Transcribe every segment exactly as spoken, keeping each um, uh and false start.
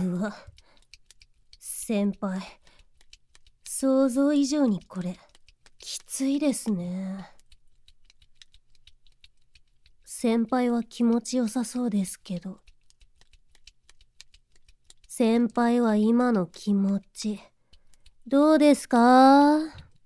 うわ、先輩、想像以上にこれきついですね。先輩は気持ちよさそうですけど、先輩は今の気持ちどうですか？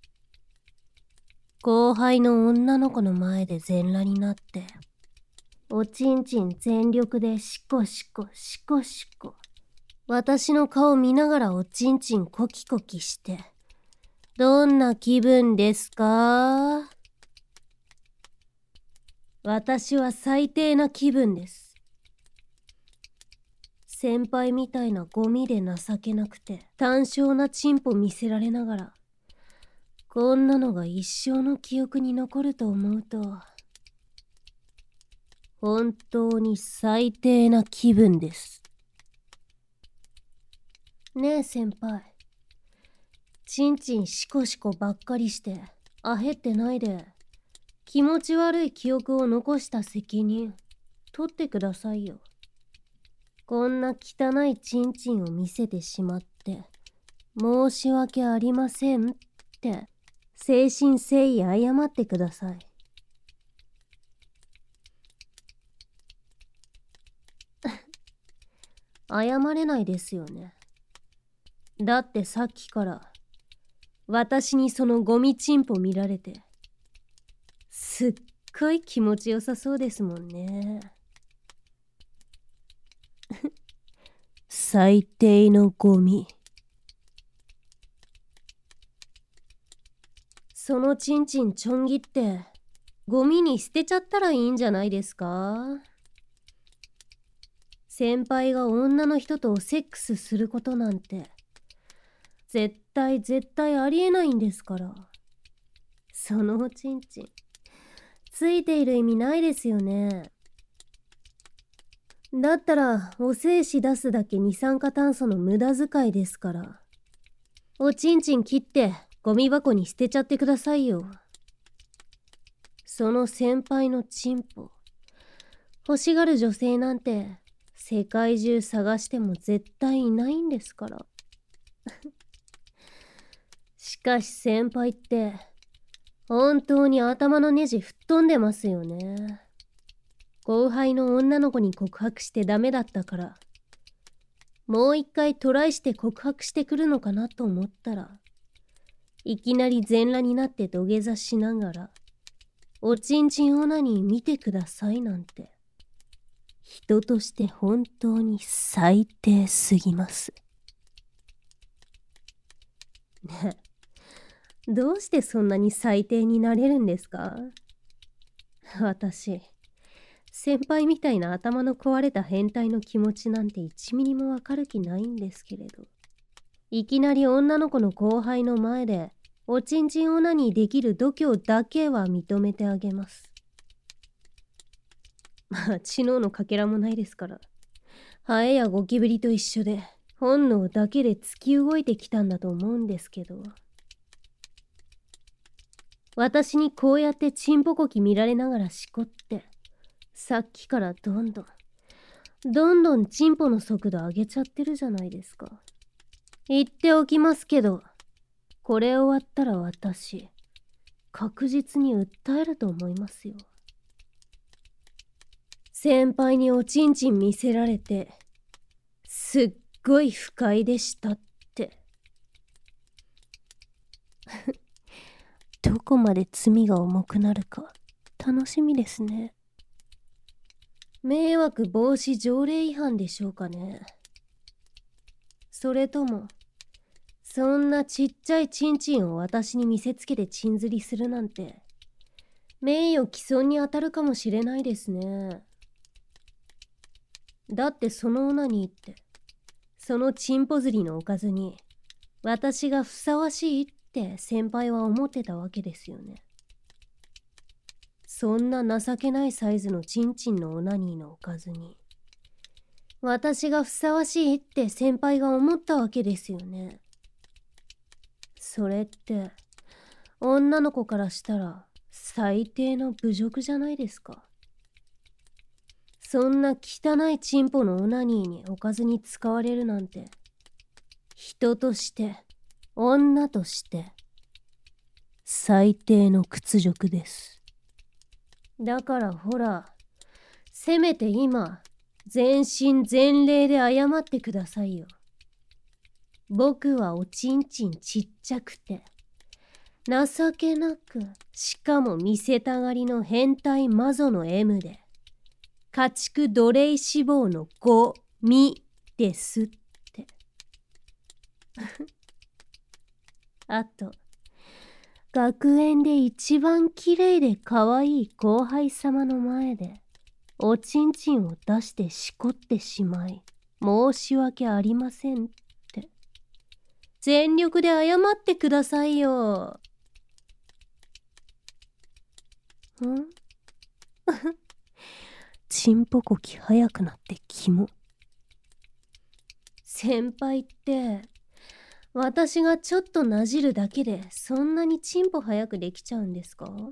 後輩の女の子の前で全裸になっておちんちん全力でシコシコシコシコ、私の顔見ながらおちんちんコキコキして、どんな気分ですか？私は最低な気分です。先輩みたいなゴミで情けなくて単小なチンポ見せられながら、こんなのが一生の記憶に残ると思うと、本当に最低な気分です。ねえ先輩、ちんちんシコシコばっかりしてあへってないで、気持ち悪い記憶を残した責任取ってくださいよ。こんな汚いちんちんを見せてしまって申し訳ありませんって誠心誠意謝ってください。謝れないですよね。だってさっきから私にそのゴミチンポ見られてすっごい気持ちよさそうですもんね。最低のゴミ。そのチンチンちょん切ってゴミに捨てちゃったらいいんじゃないですか？先輩が女の人とセックスすることなんて絶対絶対ありえないんですから。そのおちんちんついている意味ないですよね。だったらお精子出すだけ二酸化炭素の無駄遣いですから、おちんちん切ってゴミ箱に捨てちゃってくださいよ。その先輩のチンポ欲しがる女性なんて世界中探しても絶対いないんですから。しかし先輩って本当に頭のネジ吹っ飛んでますよね。後輩の女の子に告白してダメだったからもう一回トライして告白してくるのかなと思ったら、いきなり全裸になって土下座しながらおちんちんオナニー見てくださいなんて、人として本当に最低すぎます。ねえ、どうしてそんなに最低になれるんですか？私、先輩みたいな頭の壊れた変態の気持ちなんていちミリもわかる気ないんですけれど、いきなり女の子の後輩の前でおちんちんオナニーできる度胸だけは認めてあげます。まあ知能のかけらもないですから、ハエやゴキブリと一緒で本能だけで突き動いてきたんだと思うんですけど、私にこうやってチンポコキ見られながらしこって、さっきからどんどんどんどんチンポの速度上げちゃってるじゃないですか。言っておきますけど、これ終わったら私確実に訴えると思いますよ。先輩におちんちん見せられてすっごい不快でしたってどこまで罪が重くなるか楽しみですね。迷惑防止条例違反でしょうかね。それともそんなちっちゃいチンチンを私に見せつけてチン釣りするなんて名誉毀損に当たるかもしれないですね。だってそのオナニーってそのチンポ釣りのおかずに私がふさわしいって先輩は思ってたわけですよね。そんな情けないサイズのチンチンのオナニーのおかずに私がふさわしいって先輩が思ったわけですよね。それって女の子からしたら最低の侮辱じゃないですか。 そんな汚いチンポのオナニーにおかずに使われるなんて、人として、女として、最低の屈辱です。だからほら、せめて今、全身全霊で謝ってくださいよ。僕はおちんちんちっちゃくて、情けなく、しかも見せたがりの変態マゾの エム で、家畜奴隷脂肪のゴミですって。あと、学園で一番きれいで可愛い後輩様の前で、おちんちんを出してしこってしまい、申し訳ありませんって。全力で謝ってくださいよ。んちんぽこき早くなってキモ。先輩って、私がちょっとなじるだけでそんなにチンポ早くできちゃうんですか？は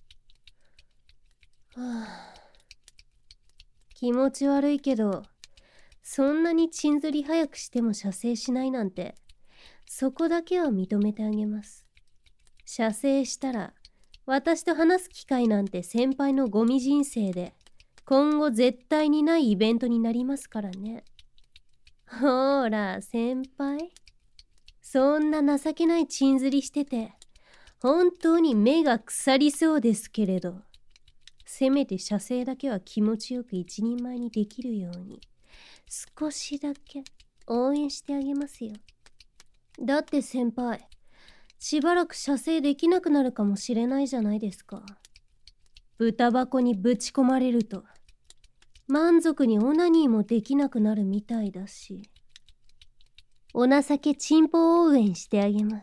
あ、気持ち悪いけど、そんなにチンずり早くしても射精しないなんて、そこだけは認めてあげます。射精したら、私と話す機会なんて先輩のゴミ人生で、今後絶対にないイベントになりますからね。ほーら、先輩。そんな情けないチンずりしてて、本当に目が腐りそうですけれど、せめて射精だけは気持ちよく一人前にできるように、少しだけ応援してあげますよ。だって先輩、しばらく射精できなくなるかもしれないじゃないですか。豚箱にぶち込まれると、満足にオナニーもできなくなるみたいだし、お情けチンポ応援してあげます。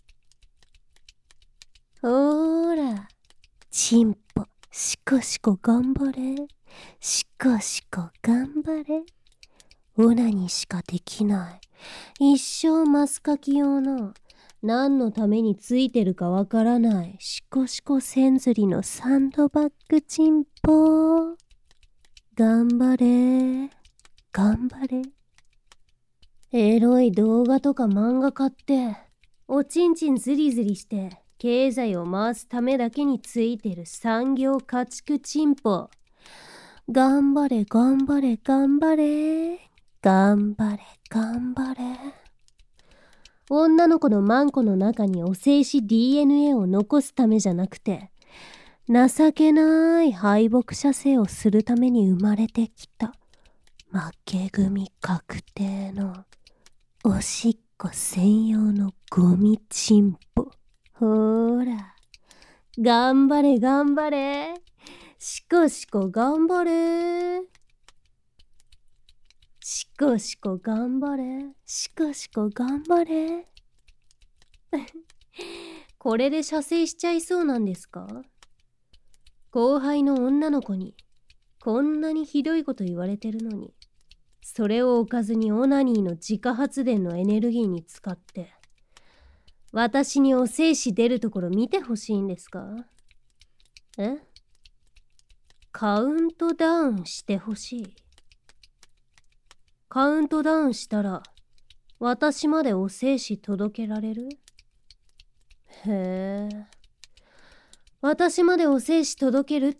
ほーら、チンポ、しこしこ頑張れ。しこしこ頑張れ。オナニーしかできない。一生マスカキ用の、何のためについてるかわからない、しこしこせんずりのサンドバッグチンポ。頑張れ。頑張れ。エロい動画とか漫画買って、おちんちんズリズリして、経済を回すためだけについてる産業家畜チンポ。頑張れ、頑張れ、頑張れ。頑張れ、頑張れ。女の子のマンコの中にお精子 ディーエヌエー を残すためじゃなくて、情けない敗北射精をするために生まれてきた、負け組確定の、おしっこ専用のゴミチンポ。ほーら、頑張れ頑張れ。しこしこ頑張れ。しこしこ頑張れ。しこしこ頑張れ。これで射精しちゃいそうなんですか？後輩の女の子にこんなにひどいこと言われてるのに、それをおかずにオナニーの自家発電のエネルギーに使って、私にお精子出るところ見てほしいんですか？え？カウントダウンしてほしい。カウントダウンしたら、私までお精子届けられる？へえ。私までお精子届けるって、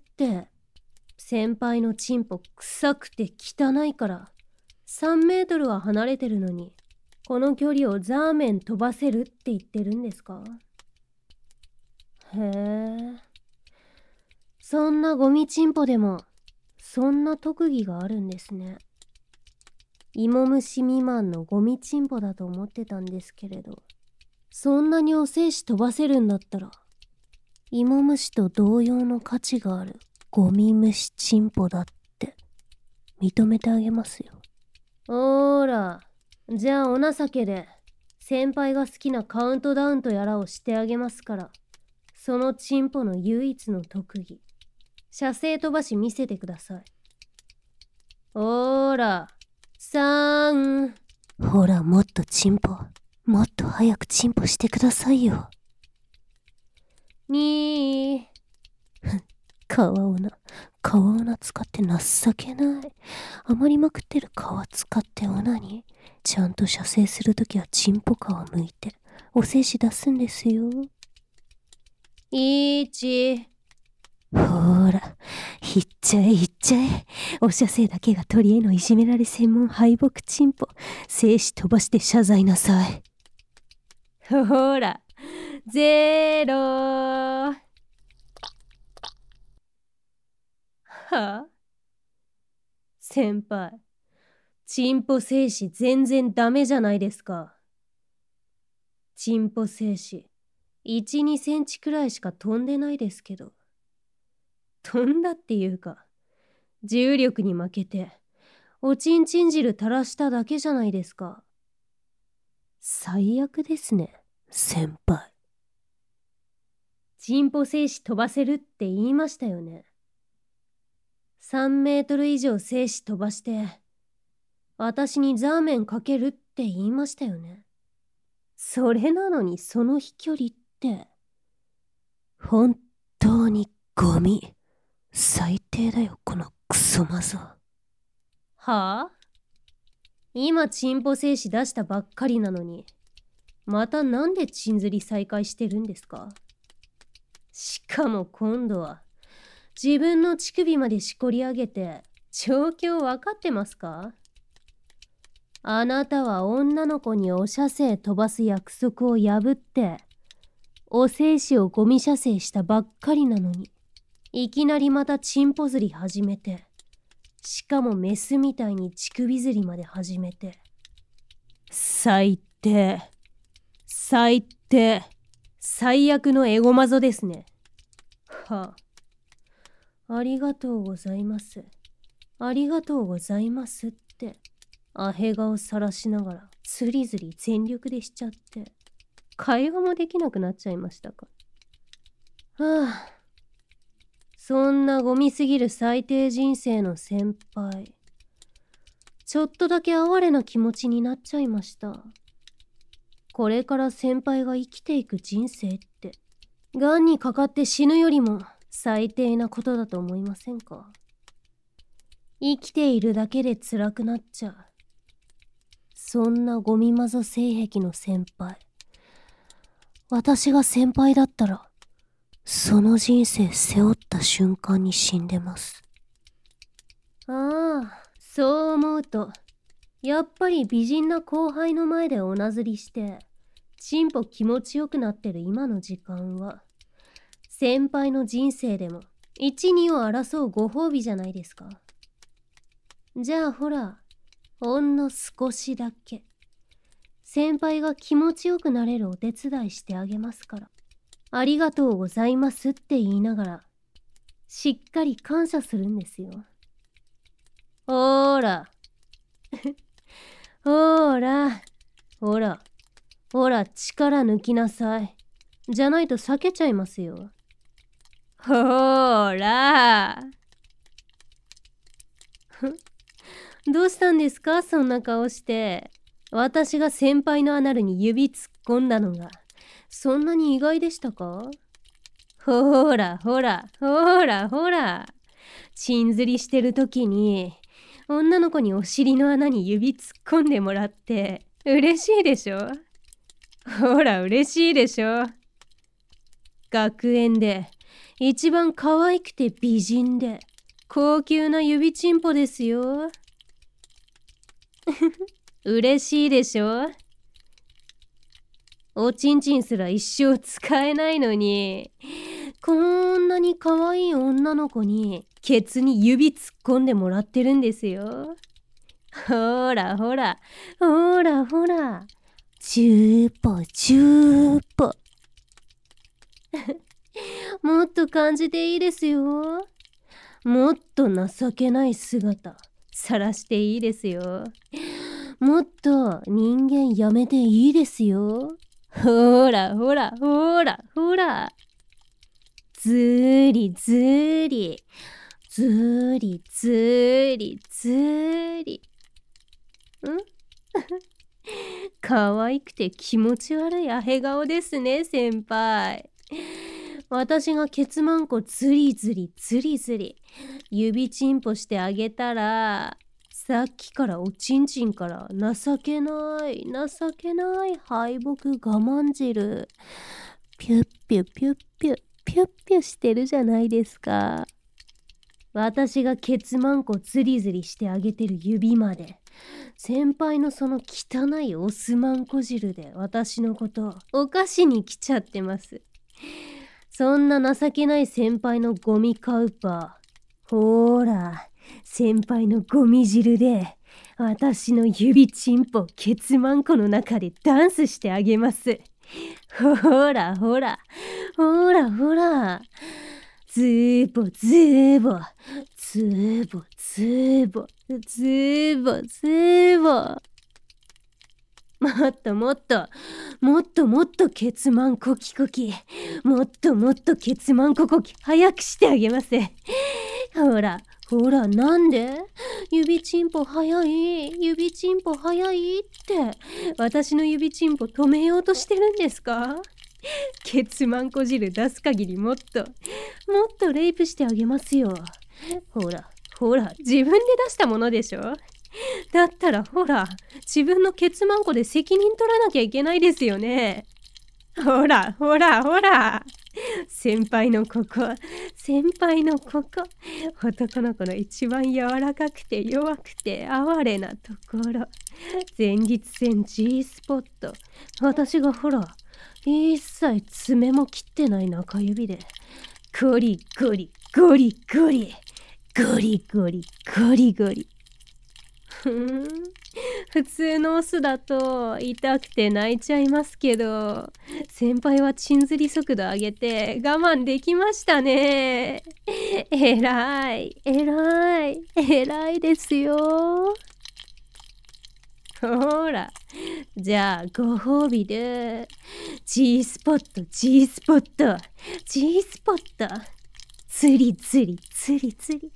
先輩のチンポ臭くて汚いから、さんメートルは離れてるのに、この距離をザーメン飛ばせるって言ってるんですか？へえ。そんなゴミチンポでも、そんな特技があるんですね。芋虫未満のゴミチンポだと思ってたんですけれど、そんなにお精子飛ばせるんだったら、芋虫と同様の価値があるゴミ虫チンポだって認めてあげますよ。ほーら、じゃあお情けで先輩が好きなカウントダウンとやらをしてあげますから、そのチンポの唯一の特技、射精飛ばし見せてください。ほーら、さん。ほら、もっとチンポ、もっと早くチンポしてくださいよ。にー。かわおな、 皮穴使って情けない。余りまくってる皮使ってオナニー。ちゃんと射精するときはチンポ皮剥いて、お精子出すんですよ。いーち。ほーら、いっちゃえいっちゃえ。お射精だけが鳥へのいじめられ専門敗北チンポ。精子飛ばして謝罪なさい。ほーら、ゼロー。はあ、先輩、チンポ精子全然ダメじゃないですか。チンポ精子いち、にセンチくらいしか飛んでないですけど。飛んだっていうか、重力に負けておちんちん汁垂らしただけじゃないですか。最悪ですね、先輩。チンポ精子飛ばせるって言いましたよね。さんメートル以上精子飛ばして私にザーメンかけるって言いましたよね。それなのにその飛距離って本当にゴミ。最低だよこのクソマゾ。はあ？今チンポ精子出したばっかりなのにまたなんでチン釣り再開してるんですか？しかも今度は自分の乳首までしこり上げて状況わかってますか？あなたは女の子にお射精飛ばす約束を破ってお精子をゴミ射精したばっかりなのにいきなりまたチンポ釣り始めて、しかもメスみたいに乳首釣りまで始めて、最低最低最悪のエゴマゾですね。はあ、ありがとうございますありがとうございますってアヘ顔さらしながらつりずり全力でしちゃって会話もできなくなっちゃいましたか。はあ、そんなゴミすぎる最低人生の先輩、ちょっとだけ哀れな気持ちになっちゃいました。これから先輩が生きていく人生ってがんにかかって死ぬよりも最低なことだと思いませんか？生きているだけで辛くなっちゃう、そんなゴミマゾ性癖の先輩、私が先輩だったらその人生背負った瞬間に死んでます。ああ、そう思うとやっぱり美人な後輩の前でおなずりしてチンポ気持ちよくなってる今の時間は先輩の人生でもいち、にを争うご褒美じゃないですか。じゃあほら、ほんの少しだけ先輩が気持ちよくなれるお手伝いしてあげますから。ありがとうございますって言いながらしっかり感謝するんですよ。ほーらほーらほらほら力抜きなさい。じゃないと避けちゃいますよ。ほーらどうしたんですかそんな顔して。私が先輩のアナルに指突っ込んだのがそんなに意外でしたか？ほーらほらほーらほら、チン釣りしてる時に女の子にお尻の穴に指突っ込んでもらって嬉しいでしょ？ほら嬉しいでしょ？学園で一番可愛くて美人で高級な指チンポですよ。嬉しいでしょ？おちんちんすら一生使えないのにこんなに可愛い女の子にケツに指突っ込んでもらってるんですよ。ほらほらほらほら、チューポチューポもっと感じていいですよ。もっと情けない姿晒していいですよ。もっと人間やめていいですよ。ほらほらほらほら、ずーりずーりずーりずーりずーりん可愛くて気持ち悪いアヘ顔ですね先輩。 私がケツマンコズリズリズリズリ指チンポしてあげたら、さっきからおちんちんから情けない情けない敗北我慢汁ピュッピュピュッピュピュッピュしてるじゃないですか。私がケツマンコズリズリしてあげてる指まで、先輩のその汚いオスマンコ汁で私のことおかしに来ちゃってます。そんな情けない先輩のゴミカウパー、ほーら先輩のゴミ汁で私の指チンポケツマンコの中でダンスしてあげます。ほらほらほらほら、ズーボズーボズーボズーボズーボズーボ、もっともっともっともっとケツマンコキコキ、もっともっとケツマンココキ早くしてあげます。ほらほら、なんで指チンポ早い指チンポ早いって私の指チンポ止めようとしてるんですか？ケツマンコ汁出す限りもっともっとレイプしてあげますよ。ほらほら、自分で出したものでしょ。だったらほら自分のケツマンコで責任取らなきゃいけないですよね。ほらほらほら、先輩のここ先輩のここ、男の子の一番柔らかくて弱くて哀れなところ、前立腺 G スポット、私がほら一切爪も切ってない中指でゴリゴリゴリゴリゴリゴリゴリゴリ。ふーん、普通のオスだと痛くて泣いちゃいますけど、先輩はチンズリ速度上げて我慢できましたね。えらいえらいえらいですよ。ほらじゃあご褒美で G スポット G スポット G スポット、釣り釣り釣り釣り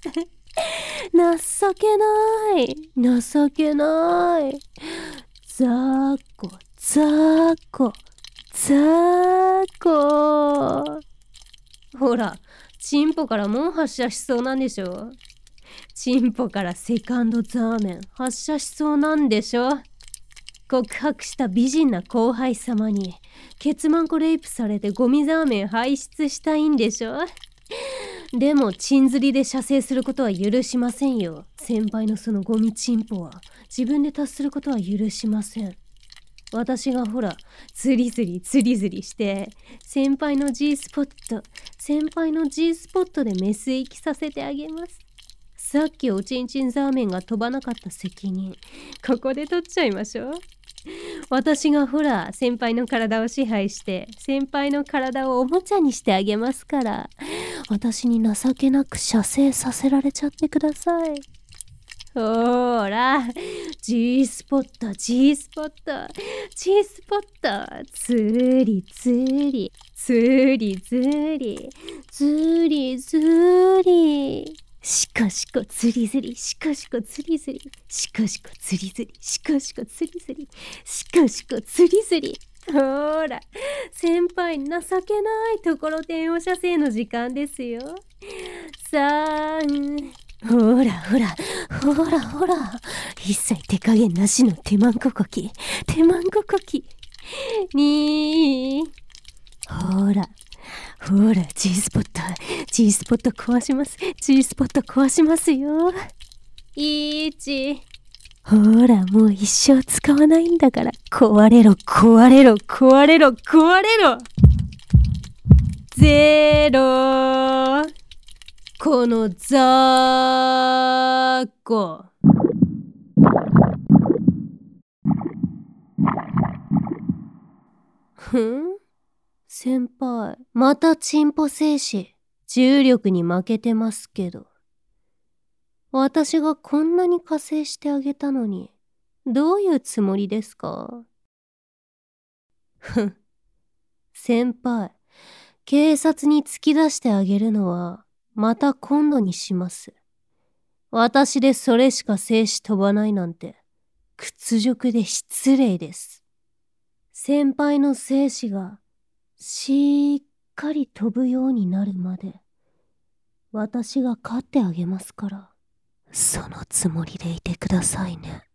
情けない情けない、ザーコザーコザーコ。ほらチンポからもう発射しそうなんでしょ。チンポからセカンドザーメン発射しそうなんでしょ。告白した美人な後輩様にケツマンコレイプされてゴミザーメン排出したいんでしょ。でもチンズリで射精することは許しませんよ。先輩のそのゴミチンポは自分で達することは許しません。私がほらズリズリズリズリして先輩の G スポット先輩の G スポットでメス息させてあげます。さっきおちんちんザーメンが飛ばなかった責任ここで取っちゃいましょう。私がほら先輩の体を支配して先輩の体をおもちゃにしてあげますから、私に情けなく射精させられちゃってください。ほーら G スポット G スポット G スポット、つりつりつりつりつりつり、しかしこつりずりしかしこつりずりしかしこつりずりしかしこつりずりしかしこつりずり。ほーら先輩情けないところてんお射精の時間ですよ。さん、ほらほらほらほら、一切手加減なしの手マンココキ手マンココキ。にほらほら G スポット G スポット壊します G スポット壊しますよ。いち、ほらもう一生使わないんだから壊れろ壊れろ壊れろ壊れろ。ゼロ、このザーコ。ふん、先輩またチンポ精子重力に負けてますけど、私がこんなに加勢してあげたのにどういうつもりですか？ふん、先輩警察に突き出してあげるのはまた今度にします。私でそれしか精子飛ばないなんて屈辱で失礼です。先輩の精子がしっかり飛ぶようになるまで私が飼ってあげますから。そのつもりでいてくださいね。